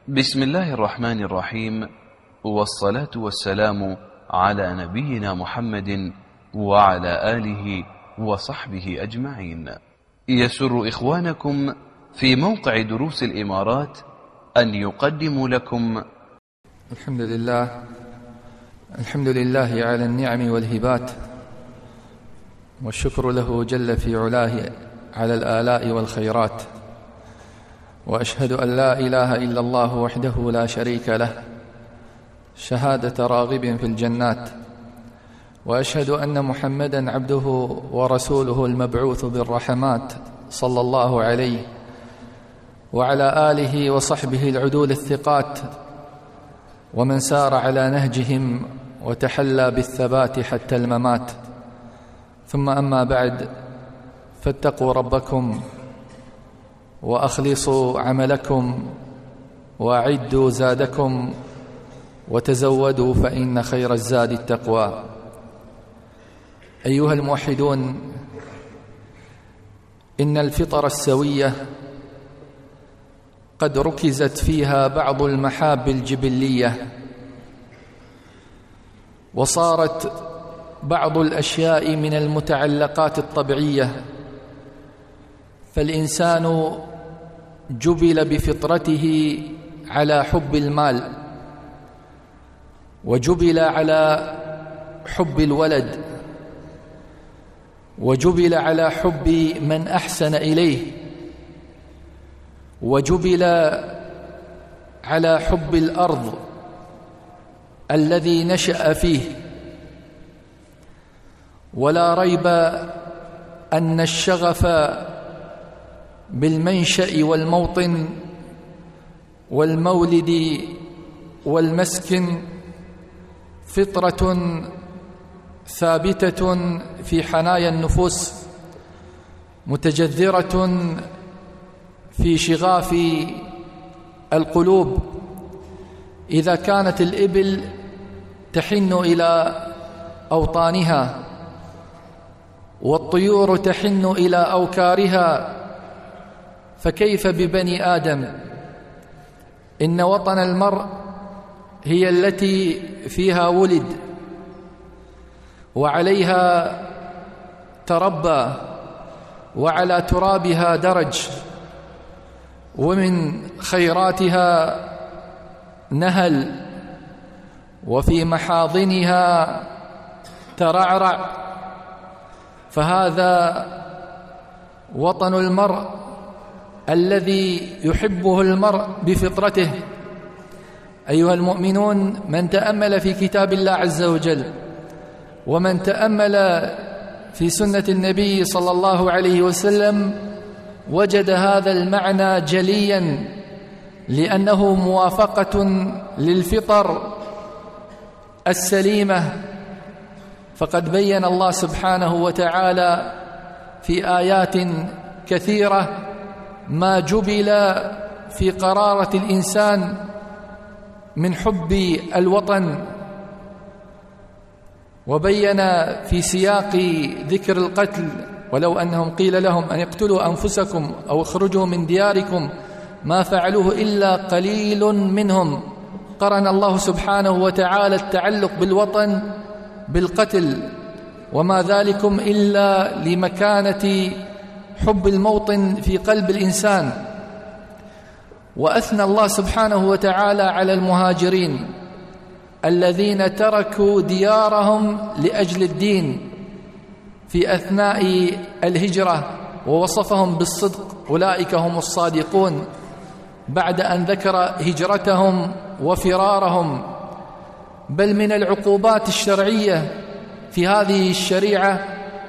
بسم الله الرحمن الرحيم، والصلاة والسلام على نبينا محمد وعلى آله وصحبه أجمعين. يسر إخوانكم في موقع دروس الإمارات أن يقدموا لكم الحمد لله على النعم والهبات، والشكر له جل في علاه على الآلاء والخيرات، وأشهد أن لا إله إلا الله وحده لا شريك له شهادة راغب في الجنات، وأشهد أن محمدًا عبده ورسوله المبعوث بالرحمات صلى الله عليه وعلى آله وصحبه العدول الثقات، ومن سار على نهجهم وتحلى بالثبات حتى الممات. ثم أما بعد، فاتقوا ربكم وأخلصوا عملكم وأعدوا زادكم وتزودوا فإن خير الزاد التقوى. أيها الموحدون، إن الفطر السوية قد ركزت فيها بعض المحاب الجبلية، وصارت بعض الأشياء من المتعلقات الطبيعية، فالإنسان جبل بفطرته على حب المال، وجبل على حب الولد، وجبل على حب من أحسن إليه، وجبل على حب الأرض الذي نشأ فيه. ولا ريب أن الشغف بالمنشأ والموطن والمولد والمسكن فطرة ثابتة في حنايا النفوس، متجذرة في شغاف القلوب. إذا كانت الإبل تحن إلى أوطانها، والطيور تحن إلى أوكارها، فكيف ببني آدم؟ إن وطن المرء هي التي فيها ولد وعليها تربى وعلى ترابها درج، ومن خيراتها نهل، وفي محاضنها ترعرع. فهذا وطن المرء الذي يحبه المرء بفطرته. أيها المؤمنون، من تأمل في كتاب الله عز وجل، ومن تأمل في سنة النبي صلى الله عليه وسلم، وجد هذا المعنى جليا، لأنه موافقة للفطر السليمة. فقد بين الله سبحانه وتعالى في آيات كثيرة ما جبل في قرارة الإنسان من حب الوطن، وبين في سياق ذكر القتل: ولو أنهم قيل لهم أن اقتلوا أنفسكم أو اخرجوا من دياركم ما فعلوه إلا قليل منهم. قرن الله سبحانه وتعالى التعلق بالوطن بالقتل، وما ذلكم إلا لمكانة حب الموطن في قلب الإنسان. وأثنى الله سبحانه وتعالى على المهاجرين الذين تركوا ديارهم لأجل الدين في أثناء الهجرة، ووصفهم بالصدق: أولئك هم الصادقون، بعد أن ذكر هجرتهم وفرارهم. بل من العقوبات الشرعية في هذه الشريعة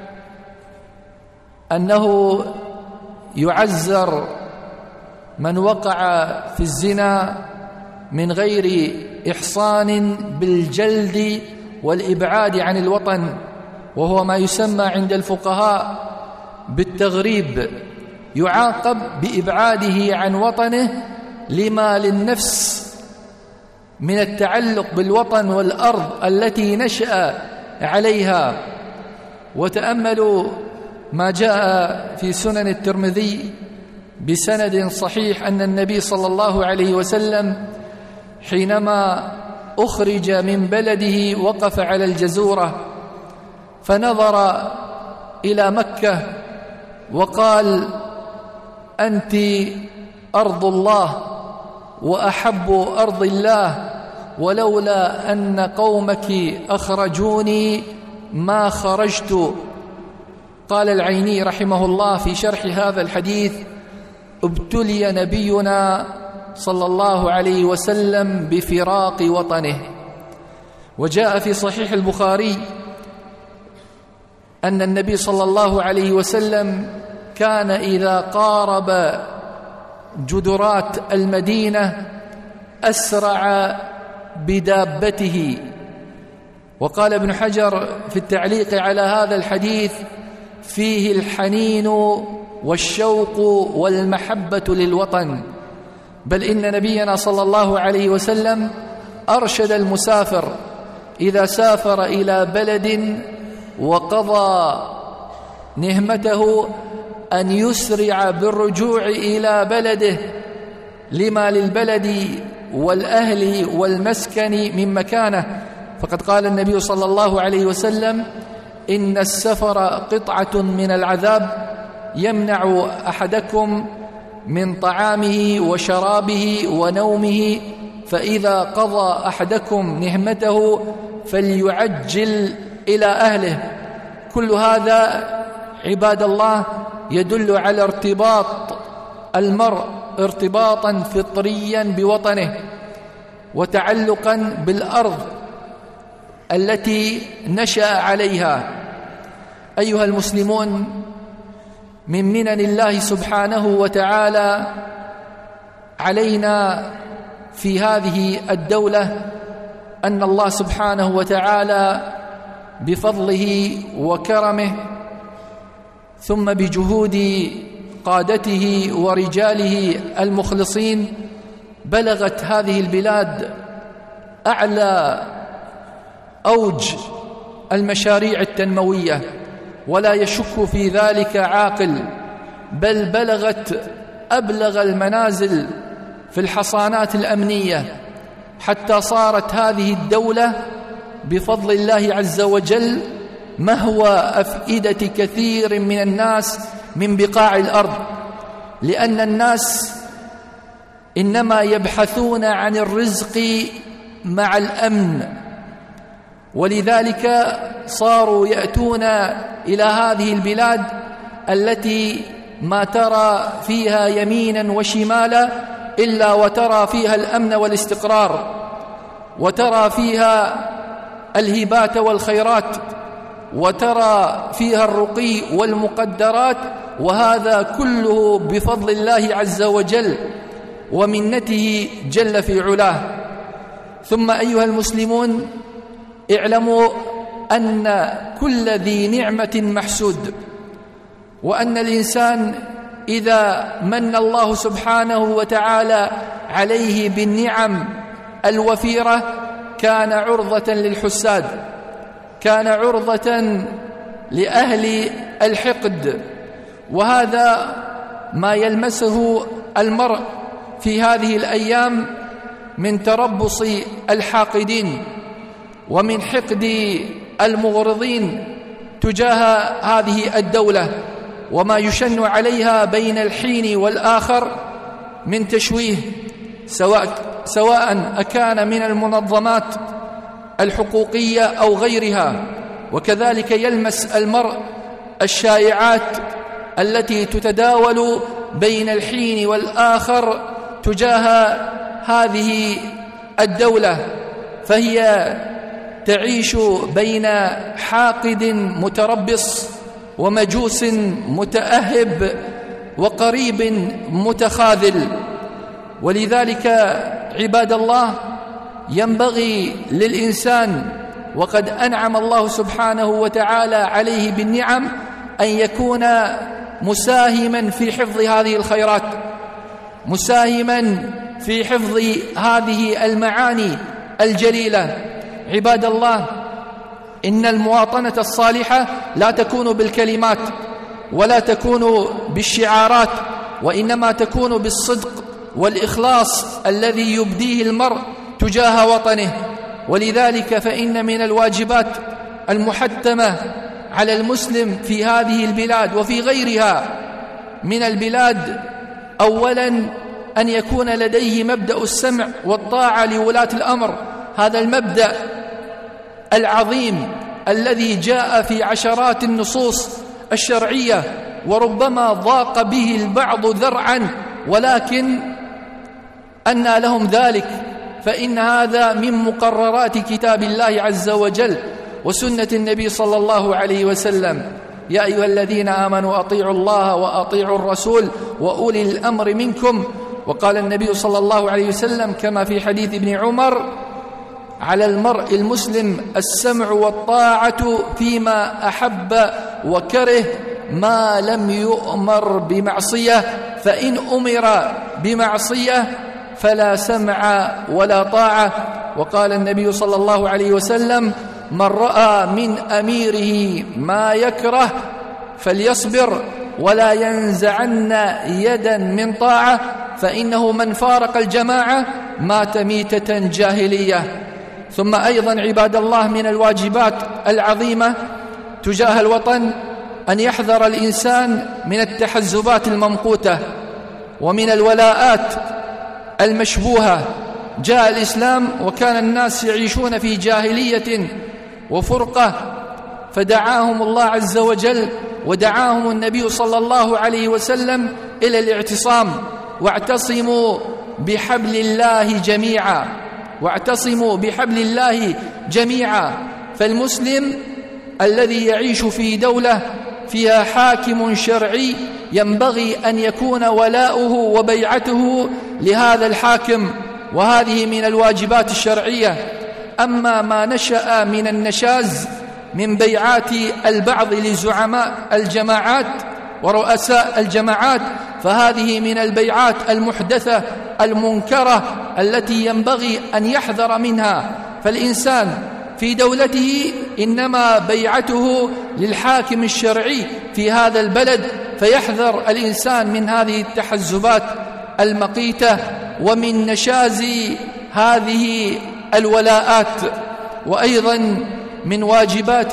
أنه يعزر من وقع في الزنا من غير إحصان بالجلد والإبعاد عن الوطن، وهو ما يسمى عند الفقهاء بالتغريب. يعاقب بإبعاده عن وطنه لما للنفس من التعلق بالوطن والأرض التي نشأ عليها. وتأملوا ما جاء في سنن الترمذي بسند صحيح أن النبي صلى الله عليه وسلم حينما أخرج من بلده وقف على الجزورة فنظر إلى مكة وقال: أنت أرض الله وأحب أرض الله، ولولا أن قومك أخرجوني ما خرجت. قال العيني رحمه الله في شرح هذا الحديث: ابتلي نبينا صلى الله عليه وسلم بفراق وطنه. وجاء في صحيح البخاري أن النبي صلى الله عليه وسلم كان إذا قارب جدرات المدينة أسرع بدابته. وقال ابن حجر في التعليق على هذا الحديث: فيه الحنين والشوق والمحبة للوطن. بل إن نبينا صلى الله عليه وسلم أرشد المسافر إذا سافر إلى بلد وقضى نهمته أن يسرع بالرجوع إلى بلده لما للبلد والأهل والمسكن من مكانه. فقد قال النبي صلى الله عليه وسلم: إن السفر قطعة من العذاب يمنع أحدكم من طعامه وشرابه ونومه، فإذا قضى أحدكم نهمته فليعجل إلى أهله. كل هذا عباد الله يدل على ارتباط المرء ارتباطا فطريا بوطنه وتعلقا بالأرض التي نشأ عليها. أيها المسلمون، من منن الله سبحانه وتعالى علينا في هذه الدولة أن الله سبحانه وتعالى بفضله وكرمه ثم بجهود قادته ورجاله المخلصين بلغت هذه البلاد أعلى أوج المشاريع التنموية، ولا يشك في ذلك عاقل، بل بلغت أبلغ المنازل في الحصانات الأمنية، حتى صارت هذه الدولة بفضل الله عز وجل مهوى أفئدة كثير من الناس من بقاع الأرض، لأن الناس إنما يبحثون عن الرزق مع الأمن، ولذلك صاروا يأتون إلى هذه البلاد التي ما ترى فيها يمينا وشمالا إلا وترى فيها الأمن والاستقرار، وترى فيها الهبات والخيرات، وترى فيها الرقي والمقدرات، وهذا كله بفضل الله عز وجل ومنته جل في علاه. ثم أيها المسلمون، اعلموا أن كل ذي نعمة محسود، وأن الإنسان إذا من الله سبحانه وتعالى عليه بالنعم الوفيرة كان عرضة للحساد، كان عرضة لأهل الحقد، وهذا ما يلمسه المرء في هذه الأيام من تربص الحاقدين ومن حقد المغرضين تجاه هذه الدولة، وما يشن عليها بين الحين والآخر من تشويه، سواء أكان من المنظمات الحقوقية أو غيرها. وكذلك يلمس المرء الشائعات التي تتداول بين الحين والآخر تجاه هذه الدولة، فهي تعيش بين حاقد متربص ومجوس متأهب وقريب متخاذل. ولذلك عباد الله ينبغي للإنسان وقد أنعم الله سبحانه وتعالى عليه بالنعم أن يكون مساهما في حفظ هذه الخيرات، مساهما في حفظ هذه المعاني الجليلة. عباد الله، إن المواطنة الصالحة لا تكون بالكلمات ولا تكون بالشعارات وإنما تكون بالصدق والإخلاص الذي يبديه المرء تجاه وطنه. ولذلك فإن من الواجبات المحتمة على المسلم في هذه البلاد وفي غيرها من البلاد أولا أن يكون لديه مبدأ السمع والطاعة لولاة الأمر، هذا المبدأ العظيم الذي جاء في عشرات النصوص الشرعية، وربما ضاق به البعض ذرعا، ولكن أنى لهم ذلك، فإن هذا من مقررات كتاب الله عز وجل وسنة النبي صلى الله عليه وسلم. يا أيها الذين آمنوا أطيعوا الله وأطيعوا الرسول وأولي الأمر منكم. وقال النبي صلى الله عليه وسلم كما في حديث ابن عمر: على المرء المسلم السمع والطاعة فيما أحب وكره ما لم يؤمر بمعصية، فإن أمر بمعصية فلا سمع ولا طاعة. وقال النبي صلى الله عليه وسلم: من رأى من أميره ما يكره فليصبر ولا ينزعن يدا من طاعة، فإنه من فارق الجماعة مات ميتة جاهلية. ثم أيضا عباد الله من الواجبات العظيمة تجاه الوطن أن يحذر الإنسان من التحزبات الممقوتة ومن الولاءات المشبوهة. جاء الإسلام وكان الناس يعيشون في جاهلية وفرقة، فدعاهم الله عز وجل ودعاهم النبي صلى الله عليه وسلم إلى الاعتصام: واعتصموا بحبل الله جميعا، واعتصموا بحبل الله جميعا. فالمسلم الذي يعيش في دولة فيها حاكم شرعي ينبغي أن يكون ولاؤه وبيعته لهذا الحاكم، وهذه من الواجبات الشرعية. أما ما نشأ من النشاز من بيعات البعض لزعماء الجماعات ورؤساء الجماعات، فهذه من البيعات المحدثة المنكرة التي ينبغي أن يحذر منها. فالإنسان في دولته إنما بيعته للحاكم الشرعي في هذا البلد، فيحذر الإنسان من هذه التحزبات المقيتة ومن نشاز هذه الولاءات. وأيضا من واجبات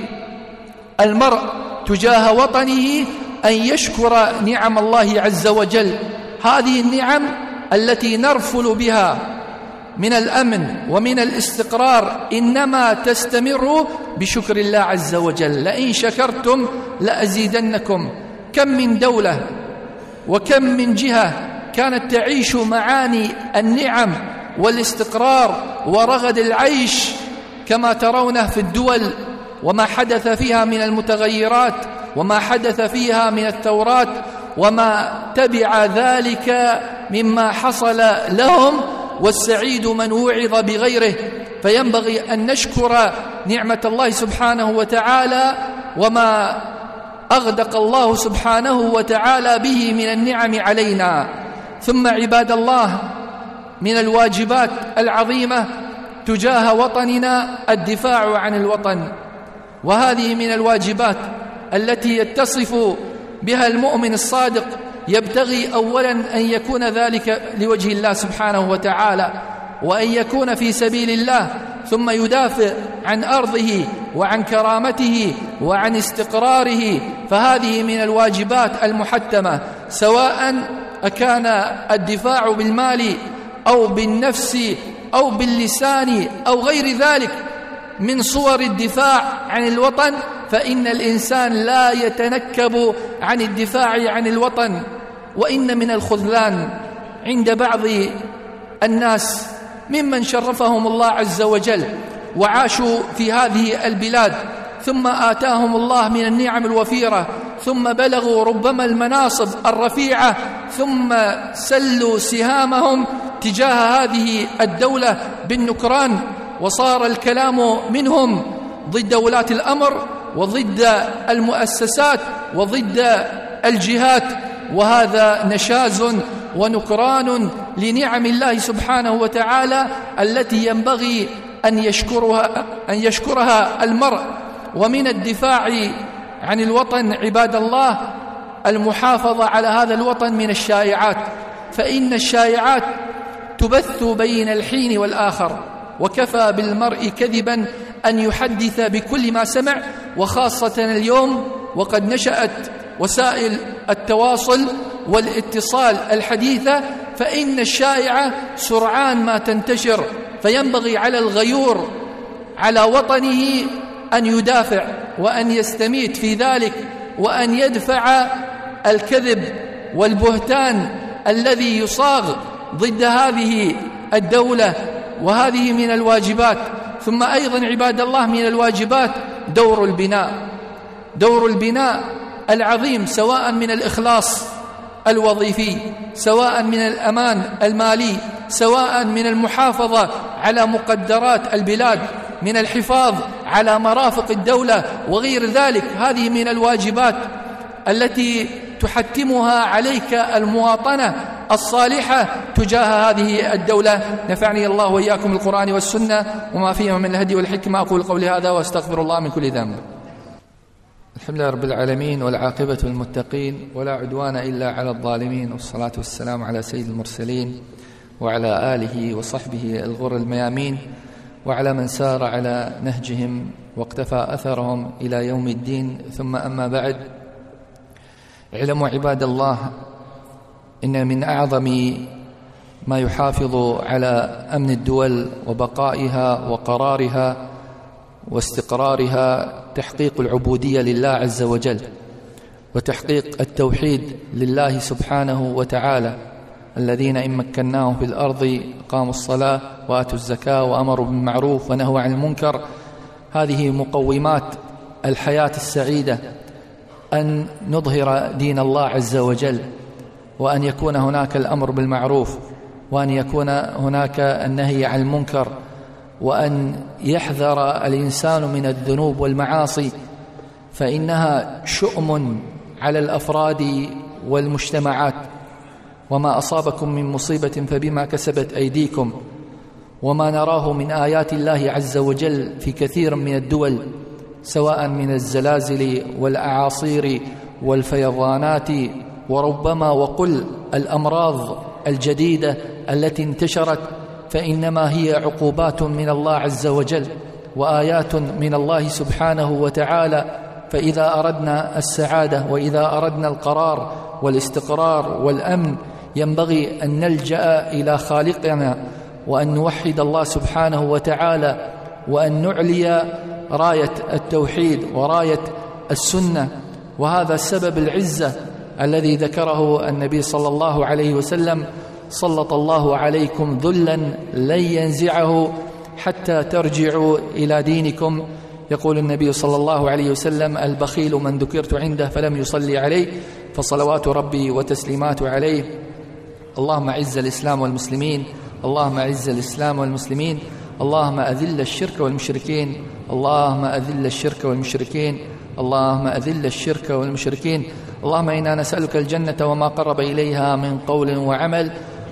المرء تجاه وطنه أن يشكر نعم الله عز وجل. هذه النعم التي نرفل بها من الأمن ومن الاستقرار إنما تستمر بشكر الله عز وجل: لئن شكرتم لأزيدنكم. كم من دولة وكم من جهة كانت تعيش معاني النعم والاستقرار ورغد العيش كما ترونه في الدول، وما حدث فيها من المتغيرات وما حدث فيها من الثورات وما تبع ذلك مما حصل لهم، والسعيد من وعظ بغيره. فينبغي أن نشكر نعمة الله سبحانه وتعالى وما أغدق الله سبحانه وتعالى به من النعم علينا. ثم عباد الله من الواجبات العظيمة تجاه وطننا الدفاع عن الوطن، وهذه من الواجبات التي يتصف بها المؤمن الصادق. يبتغي أولا أن يكون ذلك لوجه الله سبحانه وتعالى، وأن يكون في سبيل الله، ثم يدافع عن أرضه وعن كرامته وعن استقراره. فهذه من الواجبات المحتمة، سواء أكان الدفاع بالمال أو بالنفس أو باللسان أو غير ذلك من صور الدفاع عن الوطن، فإن الإنسان لا يتنكب عن الدفاع عن الوطن. وإن من الخذلان عند بعض الناس ممن شرفهم الله عز وجل وعاشوا في هذه البلاد، ثم آتاهم الله من النعم الوفيرة، ثم بلغوا ربما المناصب الرفيعة، ثم سلوا سهامهم تجاه هذه الدولة بالنكران، وصار الكلام منهم ضد ولاة الأمر وضد المؤسسات وضد الجهات، وهذا نشاز ونكران لنعم الله سبحانه وتعالى التي ينبغي أن يشكرها المرء. ومن الدفاع عن الوطن عباد الله المحافظة على هذا الوطن من الشائعات، فإن الشائعات تبث بين الحين والآخر، وكفى بالمرء كذبا أن يحدث بكل ما سمع، وخاصة اليوم وقد نشأت وسائل التواصل والاتصال الحديثة، فإن الشائعة سرعان ما تنتشر، فينبغي على الغيور على وطنه أن يدافع وأن يستميت في ذلك، وأن يدفع الكذب والبهتان الذي يصاغ ضد هذه الدولة، وهذه من الواجبات. ثم أيضا عباد الله من الواجبات دور البناء العظيم، سواء من الإخلاص الوظيفي، سواء من الأمان المالي، سواء من المحافظة على مقدرات البلاد، من الحفاظ على مرافق الدولة وغير ذلك. هذه من الواجبات التي تحتمها عليك المواطنة الصالحة تجاه هذه الدولة. نفعني الله وإياكم القرآن والسنة وما فيها من الهدي والحكمة. أقول قولي هذا وأستغفر الله من كل ذنب. الحمد لله رب العالمين، والعاقبة للمتقين، ولا عدوان إلا على الظالمين، والصلاة والسلام على سيد المرسلين وعلى آله وصحبه الغر الميامين، وعلى من سار على نهجهم واقتفى أثرهم إلى يوم الدين. ثم أما بعد، اعلموا عباد الله إن من أعظم ما يحافظ على أمن الدول وبقائها وقرارها واستقرارها تحقيق العبودية لله عز وجل، وتحقيق التوحيد لله سبحانه وتعالى. الذين إن مكناهم في الأرض قاموا الصلاة وآتوا الزكاة وأمروا بالمعروف ونهوا عن المنكر. هذه مقومات الحياة السعيدة، أن نظهر دين الله عز وجل، وأن يكون هناك الأمر بالمعروف، وأن يكون هناك النهي عن المنكر، وأن يحذر الإنسان من الذنوب والمعاصي، فإنها شؤم على الأفراد والمجتمعات. وما أصابكم من مصيبة فبما كسبت أيديكم، وما نراه من آيات الله عز وجل في كثير من الدول، سواء من الزلازل والأعاصير والفيضانات، وربما وقل الأمراض الجديدة التي انتشرت، فإنما هي عقوبات من الله عز وجل وآيات من الله سبحانه وتعالى. فإذا أردنا السعادة وإذا أردنا القرار والاستقرار والأمن، ينبغي أن نلجأ إلى خالقنا، وأن نوحد الله سبحانه وتعالى، وأن نعلي راية التوحيد وراية السنة. وهذا سبب العزة الذي ذكره النبي صلى الله عليه وسلم: سلط الله عليكم ذلا لن ينزعه حتى ترجعوا إلى دينكم. يقول النبي صلى الله عليه وسلم: البخيل من ذكرت عنده فلم يصلي عليه، فصلوات ربي وتسليماته عليه. اللهم أعز الإسلام والمسلمين، اللهم أعز الإسلام والمسلمين، اللهم أذل الشرك والمشركين، اللهم أذل الشرك والمشركين، اللهم أذل الشرك والمشركين. اللهم إنا نسألك الجنة وما قرب إليها من قول وعمل،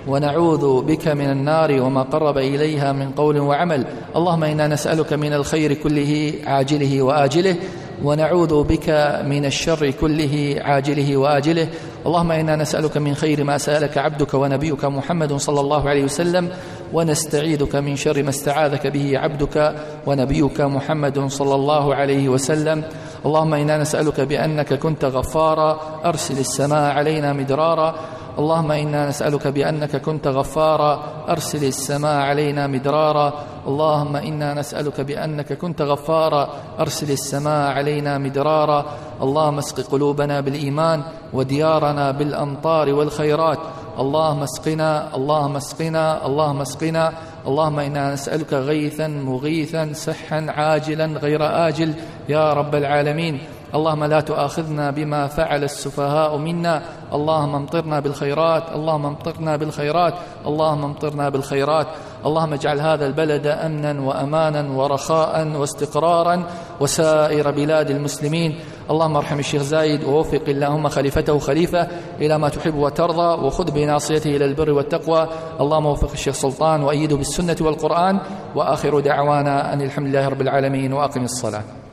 ونعوذ بك من النار وما قرب إليها من قول وعمل. اللهم إنا نسألك من الخير كله عاجله وآجله، ونعوذ بك من الشر كله عاجله وآجله. اللهم إنا نسألك من خير ما سألك عبدك ونبيك محمد صلى الله عليه وسلم، ونستعيذك من شر ما استعاذك به عبدك ونبيك محمد صلى الله عليه وسلم. اللهم إنا نسألك بأنك كنت غفارا أرسل السماء علينا مدرارا. اللهم إنا نسألك بأنك كنت غفارا أرسل السماء علينا مدرارا. اللهم إنا نسألك بأنك كنت غفارا أرسل السماء علينا مدرارا. اللهم اسق قلوبنا بالإيمان وديارنا بالأمطار والخيرات. اللهم اسقنا، اللهم اسقنا، اللهم اسقنا. اللهم إنا نسألك غيثا مغيثا سحا عاجلا غير آجل يا رب العالمين. اللهم لا تؤاخذنا بما فعل السفهاء منا. اللهم امطرنا بالخيرات، اللهم امطرنا بالخيرات، اللهم امطرنا بالخيرات. اللهم اجعل هذا البلد أمنا وأمانا ورخاء واستقرارا وسائر بلاد المسلمين. اللهم ارحم الشيخ زايد، ووفق اللهم خليفته خليفة إلى ما تحب وترضى، وخذ بناصيته إلى البر والتقوى. اللهم وفق الشيخ سلطان وأيده بالسنة والقرآن. وآخر دعوانا أن الحمد لله رب العالمين، وأقم الصلاة.